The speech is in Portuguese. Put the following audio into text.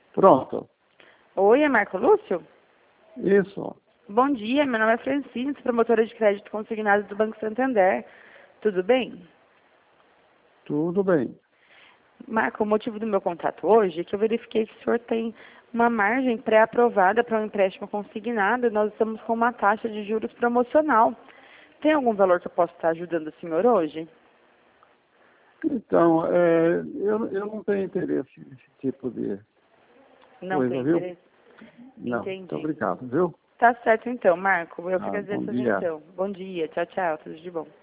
Pronto. Oi, é Marco Lúcio? Isso. Bom dia, meu nome é Francine, sou promotora de crédito consignado do Banco Santander. Tudo bem? Tudo bem. Marco, o motivo do meu contato hoje é que eu verifiquei que o senhor tem uma margem pré-aprovada para um empréstimo consignado e nós estamos com uma taxa de juros promocional. Tem algum valor que eu possa estar ajudando o senhor hoje? Então, eu não tenho interesse nesse tipo de Não coisa, tem viu? interesse? Não. Muito Entendi. obrigado, viu? Tá certo então, Marco. Eu Ah, fico a bom dia. atenção. Bom dia, tchau, tchau, tudo de bom.